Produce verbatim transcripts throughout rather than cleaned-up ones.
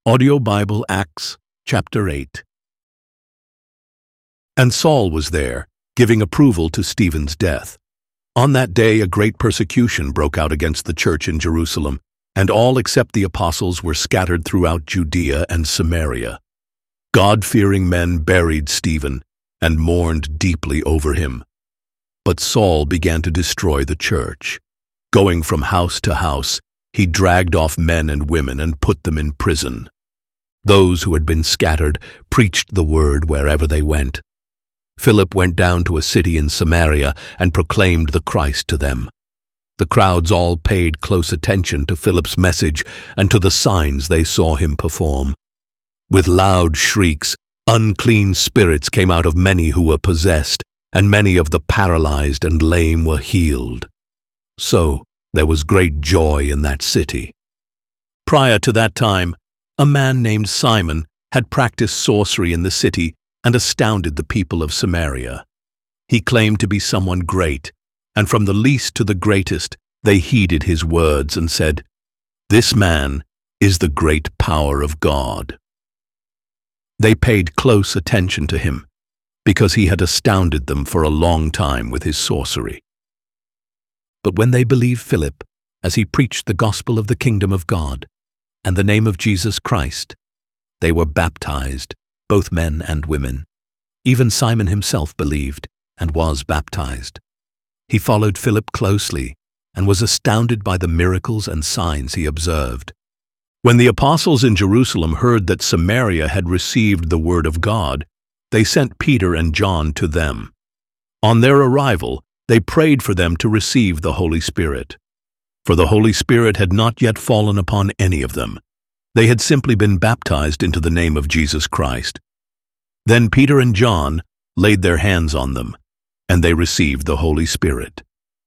Audio Bible Acts, chapter eight. And Saul was there, giving approval to Stephen's death. On that day a great persecution broke out against the church in Jerusalem, and all except the apostles were scattered throughout Judea and Samaria. God-fearing men buried Stephen and mourned deeply over him. But Saul began to destroy the church. Going from house to house, he dragged off men and women and put them in prison. Those who had been scattered preached the word wherever they went. Philip went down to a city in Samaria and proclaimed the Christ to them. The crowds all paid close attention to Philip's message and to the signs they saw him perform. With loud shrieks, unclean spirits came out of many who were possessed, and many of the paralyzed and lame were healed. So there was great joy in that city. Prior to that time, a man named Simon had practiced sorcery in the city and astounded the people of Samaria. He claimed to be someone great, and from the least to the greatest they heeded his words and said, "This man is the great power of God." They paid close attention to him, because he had astounded them for a long time with his sorcery. But when they believed Philip, as he preached the gospel of the kingdom of God, and the name of Jesus Christ, they were baptized, both men and women. Even Simon himself believed and was baptized. He followed Philip closely and was astounded by the miracles and signs he observed. When the apostles in Jerusalem heard that Samaria had received the word of God, they sent Peter and John to them. On their arrival, they prayed for them to receive the Holy Spirit. For the Holy Spirit had not yet fallen upon any of them. They had simply been baptized into the name of Jesus Christ. Then Peter and John laid their hands on them, and they received the Holy Spirit.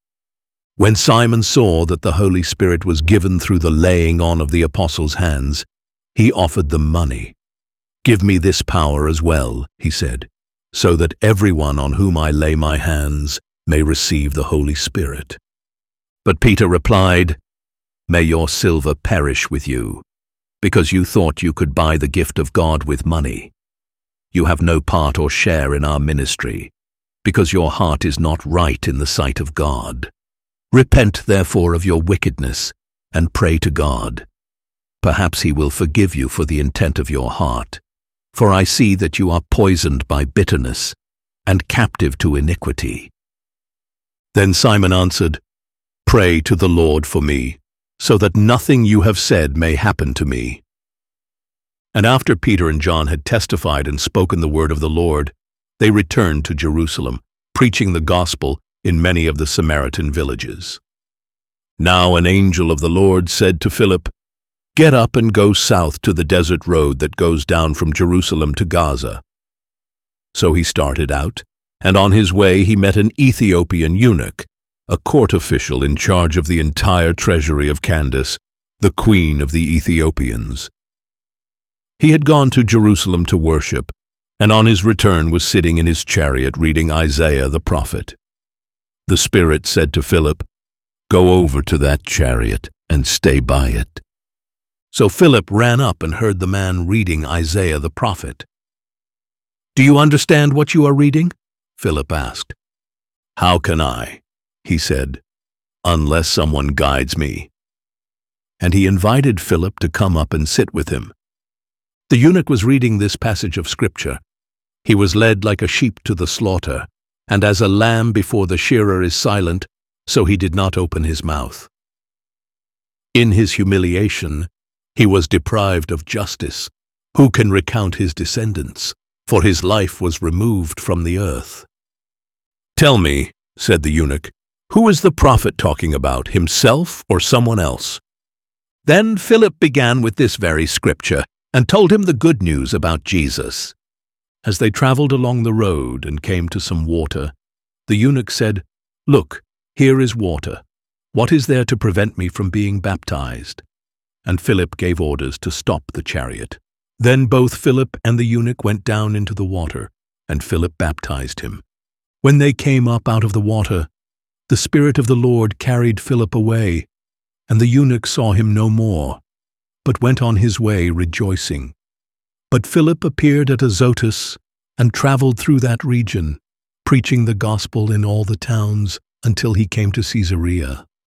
When Simon saw that the Holy Spirit was given through the laying on of the apostles' hands, he offered them money. "Give me this power as well," he said, "so that everyone on whom I lay my hands may receive the Holy Spirit." But Peter replied, "May your silver perish with you, because you thought you could buy the gift of God with money. You have no part or share in our ministry, because your heart is not right in the sight of God. Repent therefore of your wickedness, and pray to God. Perhaps he will forgive you for the intent of your heart, for I see that you are poisoned by bitterness, and captive to iniquity." Then Simon answered, "Pray to the Lord for me, so that nothing you have said may happen to me." And after Peter and John had testified and spoken the word of the Lord, they returned to Jerusalem, preaching the gospel in many of the Samaritan villages. Now an angel of the Lord said to Philip, "Get up and go south to the desert road that goes down from Jerusalem to Gaza." So he started out, and on his way he met an Ethiopian eunuch, a court official in charge of the entire treasury of Candace, the queen of the Ethiopians. He had gone to Jerusalem to worship, and on his return was sitting in his chariot reading Isaiah the prophet. The Spirit said to Philip, "Go over to that chariot and stay by it." So Philip ran up and heard the man reading Isaiah the prophet. "Do you understand what you are reading?" Philip asked. "How can I?" he said, "unless someone guides me." And he invited Philip to come up and sit with him. The eunuch was reading this passage of Scripture. He was led like a sheep to the slaughter, and as a lamb before the shearer is silent, so he did not open his mouth. In his humiliation, he was deprived of justice. Who can recount his descendants? For his life was removed from the earth. "Tell me," said the eunuch, "who is the prophet talking about, himself or someone else?" Then Philip began with this very scripture and told him the good news about Jesus. As they traveled along the road and came to some water, the eunuch said, "Look, here is water. What is there to prevent me from being baptized?" And Philip gave orders to stop the chariot. Then both Philip and the eunuch went down into the water, and Philip baptized him. When they came up out of the water, the Spirit of the Lord carried Philip away, and the eunuch saw him no more, but went on his way rejoicing. But Philip appeared at Azotus and traveled through that region, preaching the gospel in all the towns until he came to Caesarea.